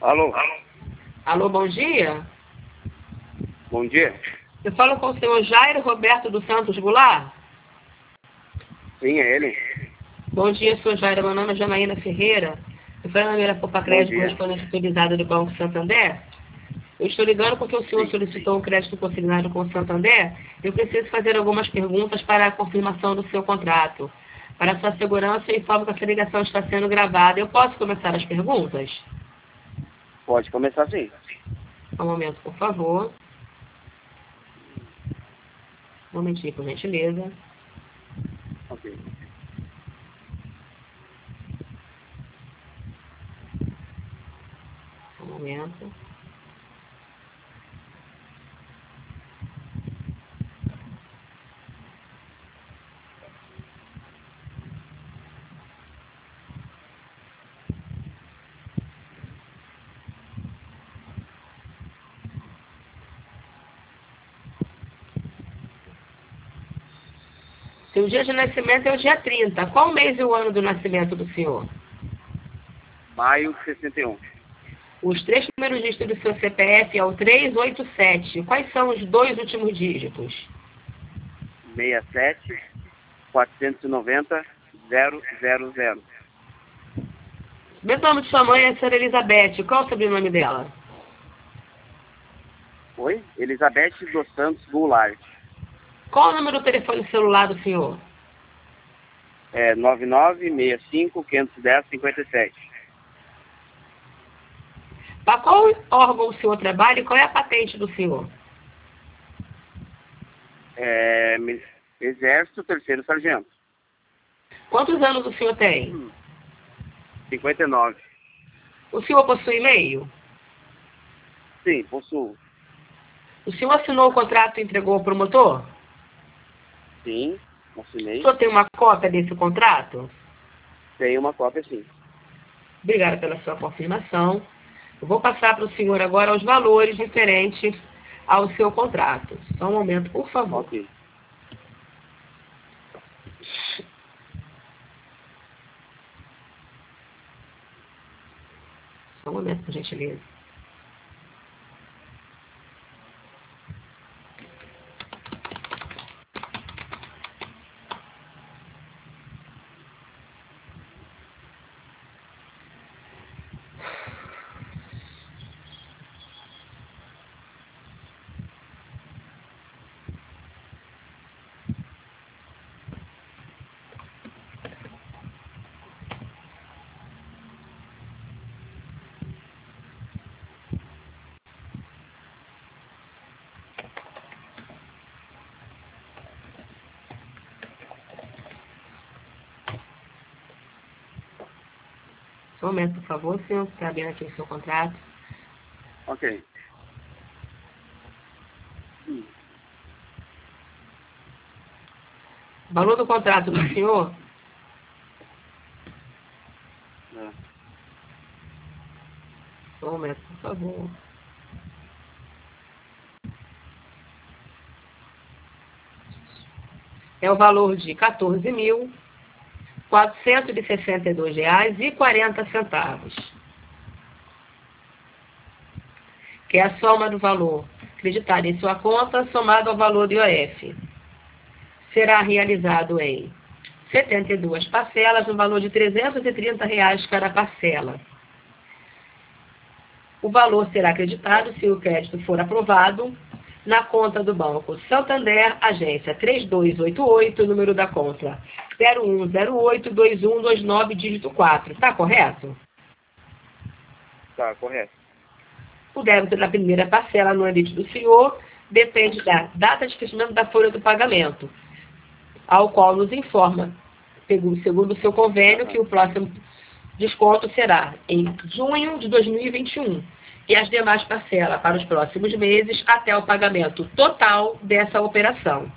Alô? Alô, bom dia. Bom dia. Eu falo com o senhor Jairo Roberto dos Santos Goulart? Sim, é ele. Bom dia, senhor Jairo. Meu nome é Janaína Ferreira. Eu sou a Poupa Bom Crédito dia. correspondente autorizada do Banco Santander. Eu estou ligando porque o senhor Sim. solicitou um crédito consignado com o Santander. Eu preciso fazer algumas perguntas para a confirmação do seu contrato. Para sua segurança, eu informo que essa ligação está sendo gravada. Eu posso começar as perguntas? Pode começar sim. Um momento, por favor. Um momentinho, por gentileza. Ok. Um momento. Seu dia de nascimento é o dia 30. Qual mês e o ano do nascimento do senhor? Maio de 61. Os três primeiros dígitos do seu CPF é o 387. Quais são os dois últimos dígitos? 67 490 000. Meu nome de sua mãe é a senhora Elizabeth. Qual o sobrenome dela? Oi? Elizabeth dos Santos Goulart. Qual o número do telefone celular do senhor? É 9965 510 57. Para qual órgão o senhor trabalha e qual é a patente do senhor? Exército, terceiro sargento. Quantos anos o senhor tem? 59. O senhor possui e-mail? Sim, possuo. O senhor assinou o contrato e entregou ao promotor? Sim, O assinei. senhor tem uma cópia desse contrato? Tenho uma cópia sim. Obrigada pela sua confirmação. Eu vou passar para o senhor agora os valores referentes ao seu contrato. Só um momento, por favor. Ok. Só um momento, por gentileza. Só um momento, por favor, senhor. Está abrindo aqui o seu contrato. Ok. Valor do contrato do senhor? É. Só um momento, por favor. É o valor de R$ 14.462,40, que é a soma do valor acreditado em sua conta somado ao valor do IOF. Será realizado em 72 parcelas, no valor de R$ 330 cada parcela. O valor será acreditado, se o crédito for aprovado, na conta do Banco Santander, agência 3288, número da conta 01082129, dígito 4. Está correto? Tá, correto. O débito da primeira parcela no limite do senhor depende da data de fechamento da folha do pagamento, ao qual nos informa, segundo o seu convênio, que o próximo desconto será em junho de 2021 e as demais parcelas para os próximos meses até o pagamento total dessa operação.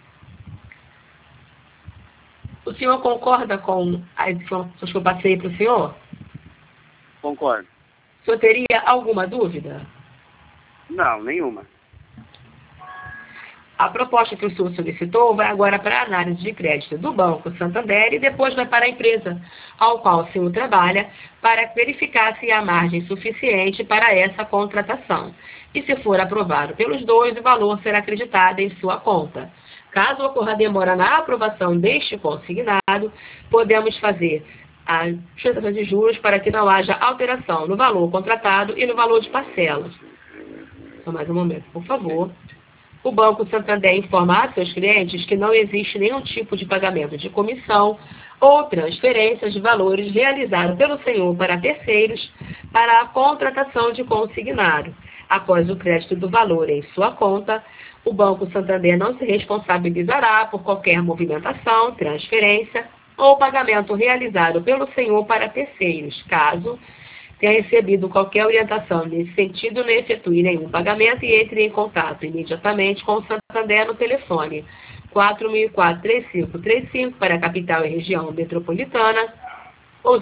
O senhor concorda com as informações que eu passei para o senhor? Concordo. O senhor teria alguma dúvida? Não, nenhuma. A proposta que o senhor solicitou vai agora para a análise de crédito do Banco Santander e depois vai para a empresa ao qual o senhor trabalha para verificar se há margem suficiente para essa contratação. E se for aprovado pelos dois, o valor será acreditado em sua conta. Caso ocorra demora na aprovação deste consignado, podemos fazer a sustentação de juros para que não haja alteração no valor contratado e no valor de parcelas. Só mais um momento, por favor. O Banco Santander informa a seus clientes que não existe nenhum tipo de pagamento de comissão ou transferências de valores realizado pelo senhor para terceiros para a contratação de consignado. Após o crédito do valor em sua conta, o Banco Santander não se responsabilizará por qualquer movimentação, transferência ou pagamento realizado pelo senhor para terceiros, caso tenha recebido qualquer orientação nesse sentido, não efetue nenhum pagamento e entre em contato imediatamente com o Santander no telefone 4004-3535 para a capital e região metropolitana ou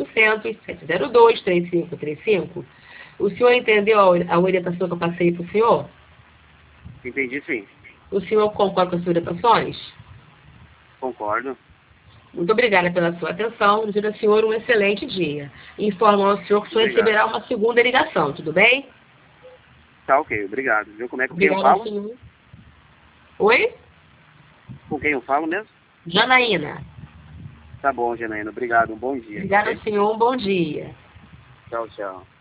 0800-702-3535. O senhor entendeu a orientação que eu passei para o senhor? Entendi, sim. O senhor concorda com as orientações? Concordo. Muito obrigada pela sua atenção. Desejo ao senhor um excelente dia. Informo ao senhor que o senhor receberá uma segunda ligação, tudo bem? Tá, ok. Obrigado. Viu como é que quem eu Obrigada, falo? senhor. Oi? Com quem eu falo mesmo? Janaína. Tá bom, Janaína. Obrigado. Um bom dia. Obrigada, Ok? senhor. Um bom dia. Tchau, tchau.